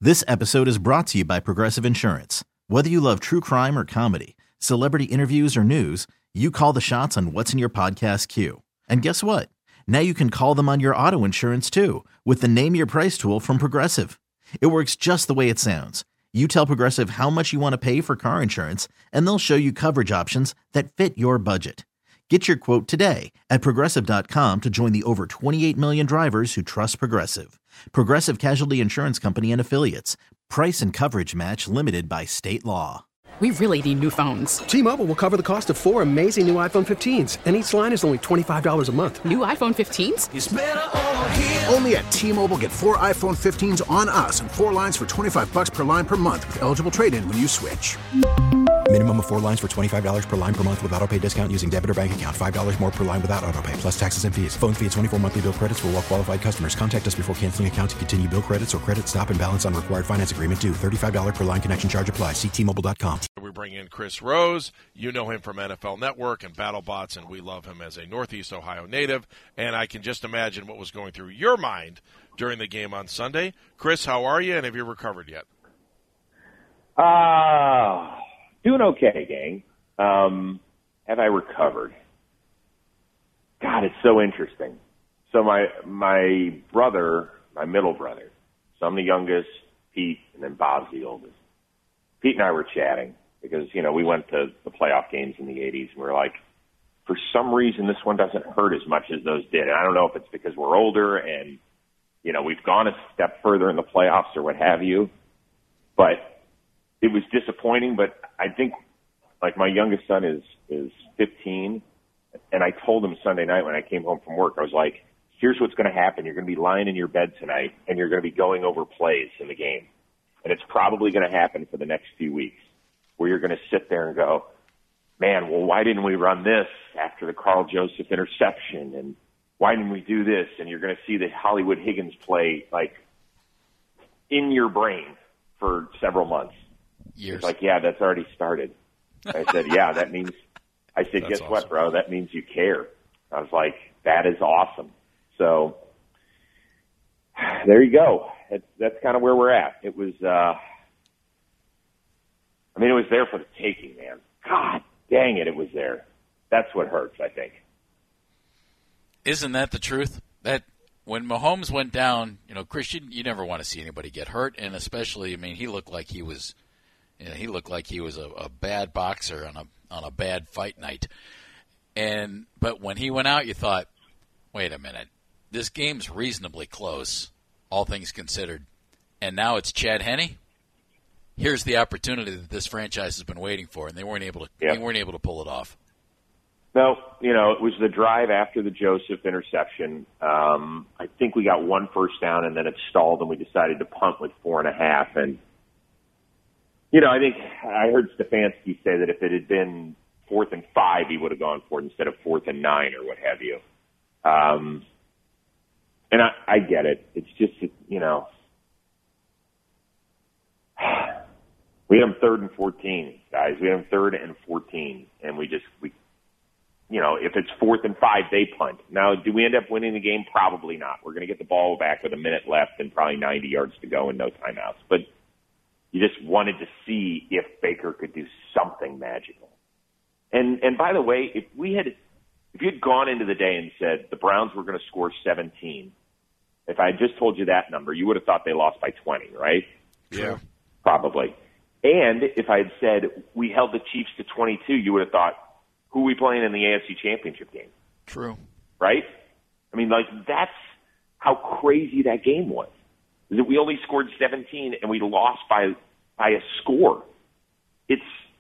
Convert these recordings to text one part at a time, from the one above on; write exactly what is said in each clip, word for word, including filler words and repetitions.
This episode is brought to you by Progressive Insurance. Whether you love true crime or comedy, celebrity interviews or news, you call the shots on what's in your podcast queue. And guess what? Now you can call them on your auto insurance too with the Name Your Price tool from Progressive. It works just the way it sounds. You tell Progressive how much you want to pay for car insurance, and they'll show you coverage options that fit your budget. Get your quote today at Progressive dot com to join the over twenty-eight million drivers who trust Progressive. Progressive Casualty Insurance Company and Affiliates. Price and coverage match limited by state law. We really need new phones. T-Mobile will cover the cost of four amazing new iPhone fifteens, and each line is only twenty-five dollars a month. New iPhone fifteens? It's better over here. Only at T-Mobile, get four iPhone fifteens on us and four lines for twenty-five bucks per line per month with eligible trade-in when you switch. Minimum of four lines for twenty-five dollars per line per month with autopay discount using debit or bank account. five dollars more per line without autopay, plus taxes and fees. Phone fee at twenty-four monthly bill credits for well-qualified customers. Contact us before canceling account to continue bill credits or credit stop and balance on required finance agreement due. thirty-five dollars per line connection charge applies. See T Mobile dot com. We bring in Chris Rose. You know him from N F L Network and BattleBots, and we love him as a Northeast Ohio native. And I can just imagine what was going through your mind during the game on Sunday. Chris, how are you, and have you recovered yet? Uh, doing okay, gang. Um, have I recovered? God, it's so interesting. So my my brother, my middle brother, so I'm the youngest, Pete, and then Bob's the oldest. Pete and I were chatting because, you know, we went to the playoff games in the eighties, and we were like, for some reason this one doesn't hurt as much as those did. And I don't know if it's because we're older and, you know, we've gone a step further in the playoffs or what have you, but it was disappointing. But I think, like, my youngest son is is fifteen, and I told him Sunday night when I came home from work, I was like, here's what's going to happen. You're going to be lying in your bed tonight, and you're going to be going over plays in the game. And it's probably going to happen for the next few weeks, where you're going to sit there and go, man, well, why didn't we run this after the Carl Joseph interception? And why didn't we do this? And you're going to see the Hollywood Higgins play, like, in your brain for several months. Years. It's like, yeah, that's already started. I said, yeah, that means, I said, guess awesome. what, bro? That means you care. I was like, that is awesome. So there you go. That's, that's kind of where we're at. It was, uh, I mean, it was there for the taking, man. God dang it, it was there. That's what hurts, I think. Isn't that the truth? That when Mahomes went down, you know, Christian, you never want to see anybody get hurt, and especially, I mean, he looked like he was, you know, he looked like he was a, a bad boxer on a on a bad fight night. And but when he went out, you thought, wait a minute, this game's reasonably close, all things considered, and now it's Chad Henne. Here's the opportunity that this franchise has been waiting for, and they weren't able to. Yep. They weren't able to pull it off. No, you know, it was the drive after the Joseph interception. Um, I think we got one first down, and then it stalled, and we decided to punt with four and a half. And, you know, I think I heard Stefanski say that if it had been fourth and five, he would have gone for it instead of fourth and nine or what have you. Um, and I, I get it. It's just, you know, we had them third and fourteen, guys. We had them third and fourteen, and we just, we, you know, if it's fourth and five, they punt. Now, do we end up winning the game? Probably not. We're going to get the ball back with a minute left and probably ninety yards to go and no timeouts. But you just wanted to see if Baker could do something magical. And and by the way, if we had, if you had gone into the day and said the Browns were going to score seventeen, if I had just told you that number, you would have thought they lost by twenty, right? Yeah. Probably. And if I had said we held the Chiefs to twenty-two, you would have thought, who are we playing in the A F C Championship game? True. Right? I mean, like, that's how crazy that game was. Is that we only scored seventeen and we lost by by a score. It's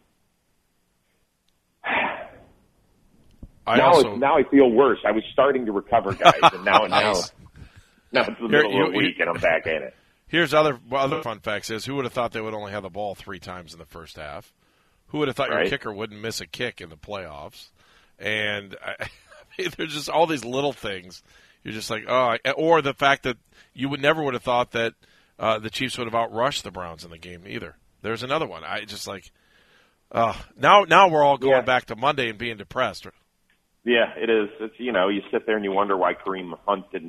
I now, also, it's, now I feel worse. I was starting to recover, guys, and now Nice. now now it's the Here, middle you- of the week and I'm back in it. Here's other other fun facts: is who would have thought they would only have the ball three times in the first half? Who would have thought Right. your kicker wouldn't miss a kick in the playoffs? And I, I mean, there's just all these little things. You're just like, oh, I- or the fact that you would never would have thought that uh, the Chiefs would have outrushed the Browns in the game either. There's another one. I just like, uh, now now we're all going Yeah. back to Monday and being depressed. Yeah, it is. It's, you know, you sit there and you wonder why Kareem Hunt didn't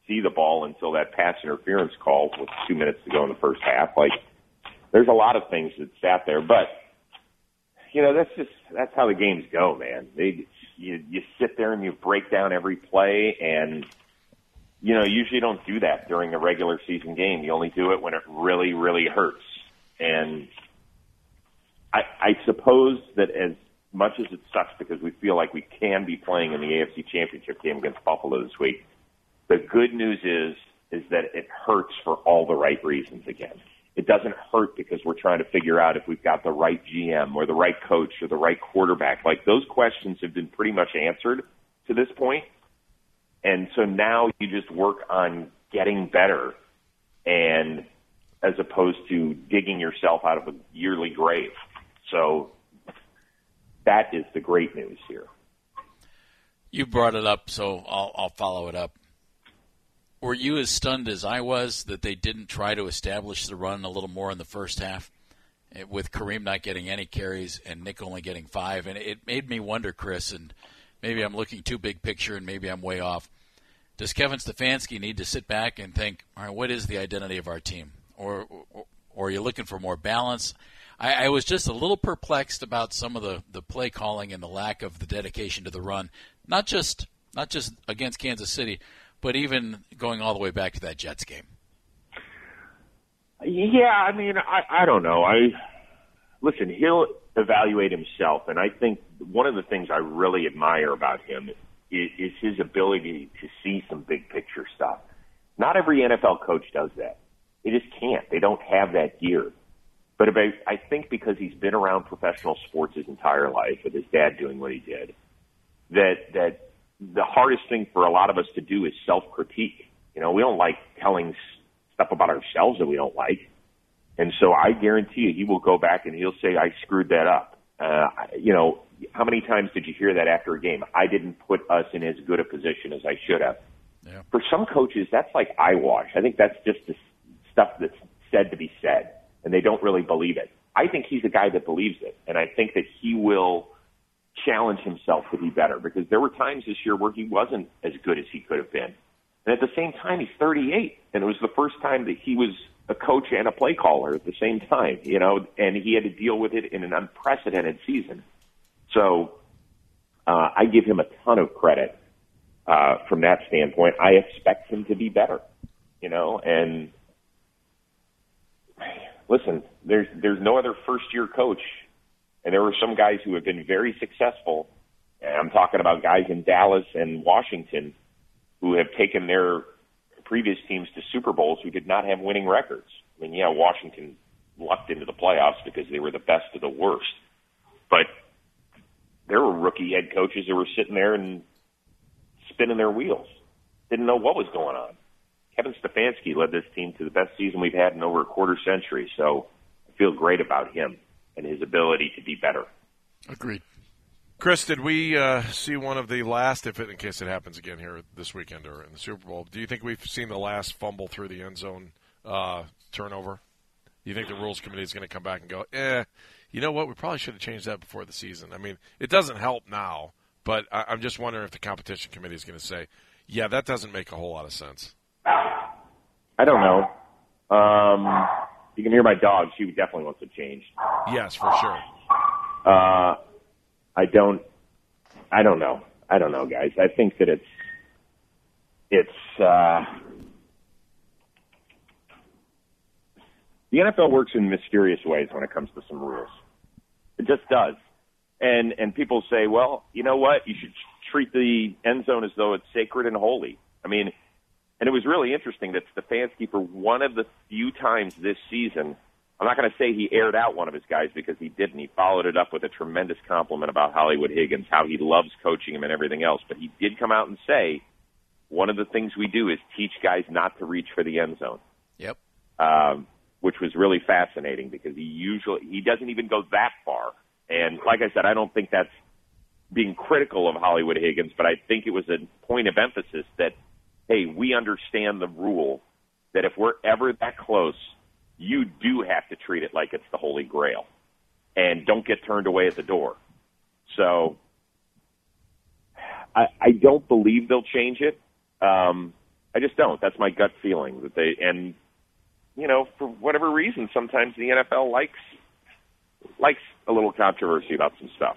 see the ball until that pass interference call with two minutes to go in the first half. Like, there's a lot of things that sat there, but you know, that's just that's how the games go, man. They you you sit there and you break down every play, and you know, usually don't do that during a regular season game. You only do it when it really, really hurts. And I, I suppose that as much as it sucks because we feel like we can be playing in the A F C Championship game against Buffalo this week, the good news is is that it hurts for all the right reasons again. It doesn't hurt because we're trying to figure out if we've got the right G M or the right coach or the right quarterback. Like, those questions have been pretty much answered to this point. And so now you just work on getting better, and as opposed to digging yourself out of a yearly grave. So that is the great news here. You brought it up, so I'll, I'll follow it up. Were you as stunned as I was that they didn't try to establish the run a little more in the first half, with Kareem not getting any carries and Nick only getting five? And it made me wonder, Chris, and maybe I'm looking too big picture and maybe I'm way off. Does Kevin Stefanski need to sit back and think, all right, what is the identity of our team? Or, or, or are you looking for more balance? I, I was just a little perplexed about some of the, the play calling and the lack of the dedication to the run, not just not just against Kansas City, but even going all the way back to that Jets game. Yeah, I mean, I, I don't know. I listen, he'll evaluate himself, and I think one of the things I really admire about him is, is his ability to see some big picture stuff. Not every N F L coach does that. They just can't. They don't have that gear. But about, I think because he's been around professional sports his entire life, with his dad doing what he did, that that the hardest thing for a lot of us to do is self-critique. You know, we don't like telling stuff about ourselves that we don't like. And so I guarantee you he will go back and he'll say, I screwed that up. Uh, you know, how many times did you hear that after a game? I didn't put us in as good a position as I should have. Yeah. For some coaches, that's like eyewash. I think that's just the stuff that's said to be said, and they don't really believe it. I think he's a guy that believes it, and I think that he will challenge himself to be better, because there were times this year where he wasn't as good as he could have been. And at the same time, he's thirty-eight, and it was the first time that he was a coach and a play caller at the same time, you know, and he had to deal with it in an unprecedented season. So uh, I give him a ton of credit uh, from that standpoint. I expect him to be better, you know, and listen, there's there's no other first-year coach. And there were some guys who have been very successful, and I'm talking about guys in Dallas and Washington who have taken their previous teams to Super Bowls who did not have winning records. I mean, yeah, Washington lucked into the playoffs because they were the best of the worst. But there were rookie head coaches who were sitting there and spinning their wheels, didn't know what was going on. Kevin Stefanski led this team to the best season we've had in over a quarter century, so I feel great about him and his ability to be better. Agreed. Chris, did we uh, see one of the last, if it, in case it happens again here this weekend or in the Super Bowl, do you think we've seen the last fumble through the end zone uh, turnover? Do you think the Rules Committee is going to come back and go, eh, you know what, we probably should have changed that before the season? I mean, it doesn't help now, but I- I'm just wondering if the Competition Committee is going to say, yeah, that doesn't make a whole lot of sense. I don't know. Um, you can hear my dog. She definitely wants it changed. Yes, for sure. Uh, I don't, I don't know. I don't know, guys. I think that it's, it's, uh, the N F L works in mysterious ways when it comes to some rules. It just does. And, and people say, well, you know what? You should treat the end zone as though it's sacred and holy. I mean, and it was really interesting that Stefanski, for one of the few times this season, I'm not going to say he aired out one of his guys because he didn't. He followed it up with a tremendous compliment about Hollywood Higgins, how he loves coaching him and everything else. But he did come out and say, one of the things we do is teach guys not to reach for the end zone. Yep. Um, which was really fascinating because he usually, he doesn't even go that far. And like I said, I don't think that's being critical of Hollywood Higgins, but I think it was a point of emphasis that, hey, we understand the rule that if we're ever that close, you do have to treat it like it's the Holy Grail and don't get turned away at the door. So I, I don't believe they'll change it. Um, I just don't. That's my gut feeling that they and you know for whatever reason sometimes the N F L likes likes a little controversy about some stuff.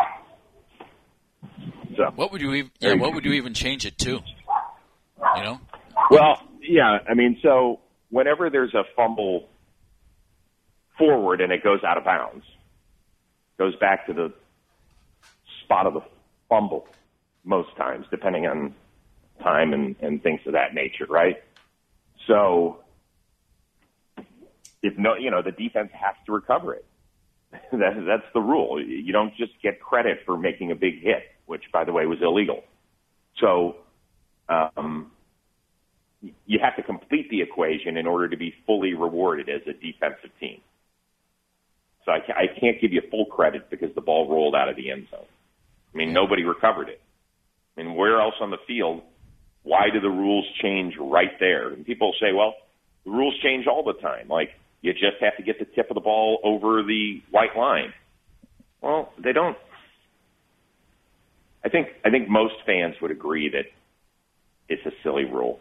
So what would you even yeah what would you even change it to? You know. Well, yeah. I mean, so whenever there's a fumble forward and it goes out of bounds, goes back to the spot of the fumble most times, depending on time and, and things of that nature, right? So if no, you know, the defense has to recover it. that, that's the rule. You don't just get credit for making a big hit, which, by the way, was illegal. So um, you have to complete the equation in order to be fully rewarded as a defensive team. So I can't, I can't give you full credit because the ball rolled out of the end zone. I mean, nobody recovered it. I mean, where else on the field, why do the rules change right there? And people say, well, the rules change all the time. Like, you just have to get the tip of the ball over the white line. Well, they don't. I think I think most fans would agree that it's a silly rule.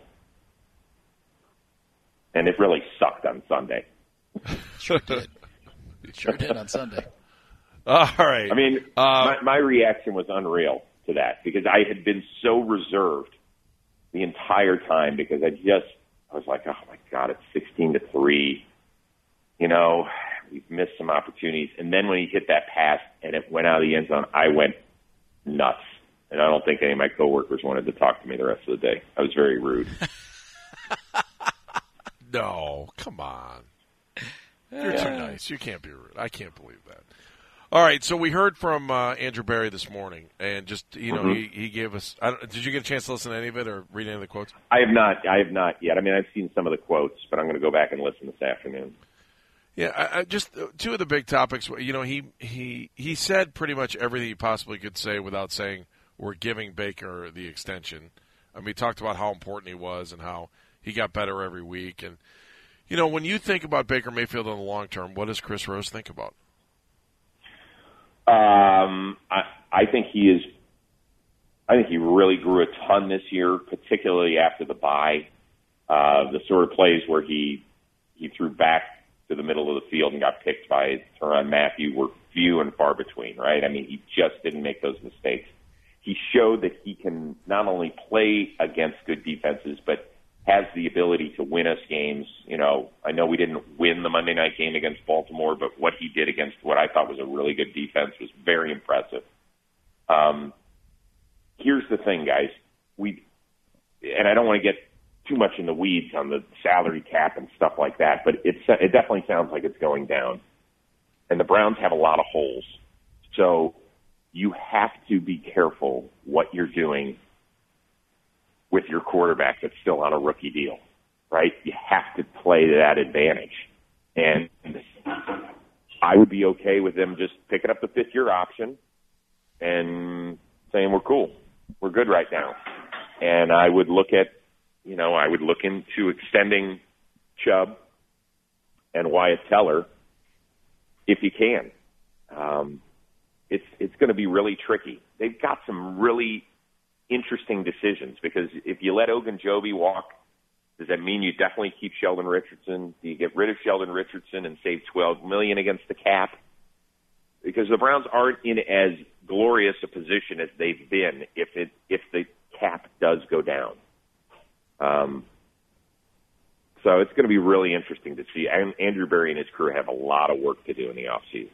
And it really sucked on Sunday. Sure did. Sure did on Sunday. All right. I mean, uh, my, my reaction was unreal to that because I had been so reserved the entire time because I just, I was like, oh my God, it's sixteen to three. You know, we've missed some opportunities. And then when he hit that pass and it went out of the end zone, I went nuts. And I don't think any of my coworkers wanted to talk to me the rest of the day. I was very rude. No, come on. You're yeah. too nice. You can't be rude. I can't believe that. All right, so we heard from uh, Andrew Berry this morning, and just, you know, mm-hmm. he, he gave us I don't, – did you get a chance to listen to any of it or read any of the quotes? I have not. I have not yet. I mean, I've seen some of the quotes, but I'm going to go back and listen this afternoon. Yeah, I, I just uh, two of the big topics, you know, he, he, he said pretty much everything he possibly could say without saying we're giving Baker the extension. I mean, he talked about how important he was and how he got better every week. And, you know, when you think about Baker Mayfield in the long term, what does Chris Rose think about? Um, I, I think he is. I think he really grew a ton this year, particularly after the bye. Uh, the sort of plays where he he threw back to the middle of the field and got picked by Tyrann Mathieu were few and far between, right? I mean, he just didn't make those mistakes. He showed that he can not only play against good defenses, but has the ability to win us games. You know, I know we didn't win the Monday night game against Baltimore, but what he did against what I thought was a really good defense was very impressive. Um, here's the thing, guys. We, and I don't want to get too much in the weeds on the salary cap and stuff like that, but it's, it definitely sounds like it's going down. And the Browns have a lot of holes. So you have to be careful what you're doing with your quarterback that's still on a rookie deal, right? You have to play to that advantage. And I would be okay with them just picking up the fifth-year option and saying, we're cool. We're good right now. And I would look at, you know, I would look into extending Chubb and Wyatt Teller if you can. Um, it's it's going to be really tricky. They've got some really interesting decisions because if you let Ogunjobi walk, does that mean you definitely keep Sheldon Richardson? Do you get rid of Sheldon Richardson and save twelve million dollars against the cap? Because the Browns aren't in as glorious a position as they've been if it if the cap does go down. Um, so it's going to be really interesting to see. And Andrew Berry and his crew have a lot of work to do in the offseason.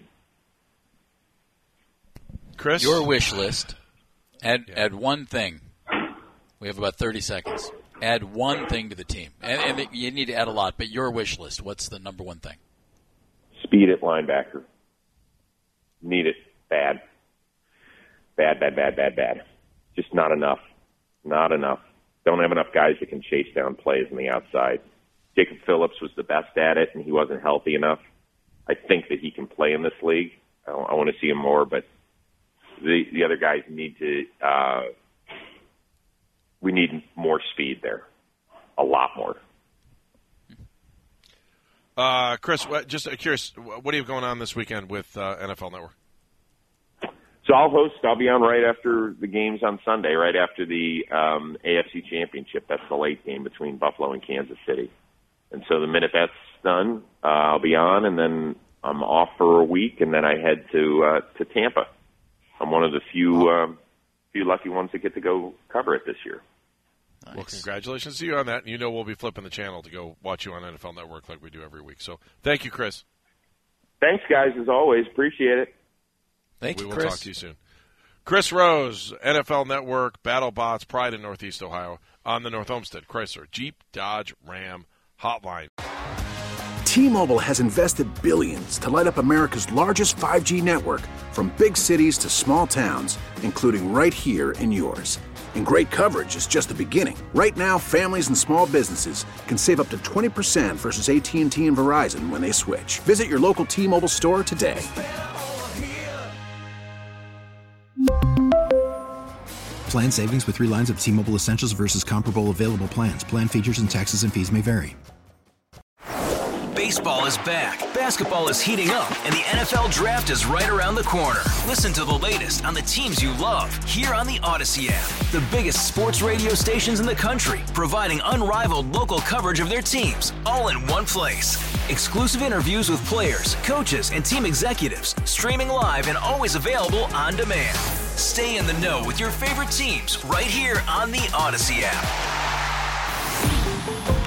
Chris? Your wish list. Add yeah. add one thing. We have about thirty seconds. Add one thing to the team. And, and you need to add a lot, but your wish list, what's the number one thing? Speed at linebacker. Need it. Bad. Bad, bad, bad, bad, bad. Just not enough. Not enough. Don't have enough guys that can chase down plays on the outside. Jacob Phillips was the best at it, and he wasn't healthy enough. I think that he can play in this league. I, I want to see him more, but the the other guys need to uh, – we need more speed there, a lot more. Uh, Chris, just curious, what do you have going on this weekend with uh, N F L Network? So So I'll host. I'll be on right after the games on Sunday, right after the um, A F C Championship. That's the late game between Buffalo and Kansas City. And so the minute that's done, uh, I'll be on, and then I'm off for a week, and then I head to uh, to Tampa. I'm one of the few um, few lucky ones that get to go cover it this year. Nice. Well, congratulations to you on that. And you know we'll be flipping the channel to go watch you on N F L Network like we do every week. So thank you, Chris. Thanks, guys, as always. Appreciate it. Thank we you, will Chris. talk to you soon. Chris Rose, N F L Network, BattleBots, Pride in Northeast Ohio, on the North Olmsted Chrysler Jeep Dodge Ram Hotline. T-Mobile has invested billions to light up America's largest five G network, from big cities to small towns, including right here in yours. And great coverage is just the beginning. Right now, families and small businesses can save up to twenty percent versus A T and T and Verizon when they switch. Visit your local T-Mobile store today. Plan savings with three lines of T-Mobile Essentials versus comparable available plans. Plan features and taxes and fees may vary. Baseball is back, basketball is heating up, and the N F L Draft is right around the corner. Listen to the latest on the teams you love here on the Odyssey app. The biggest sports radio stations in the country, providing unrivaled local coverage of their teams, all in one place. Exclusive interviews with players, coaches, and team executives, streaming live and always available on demand. Stay in the know with your favorite teams right here on the Odyssey app.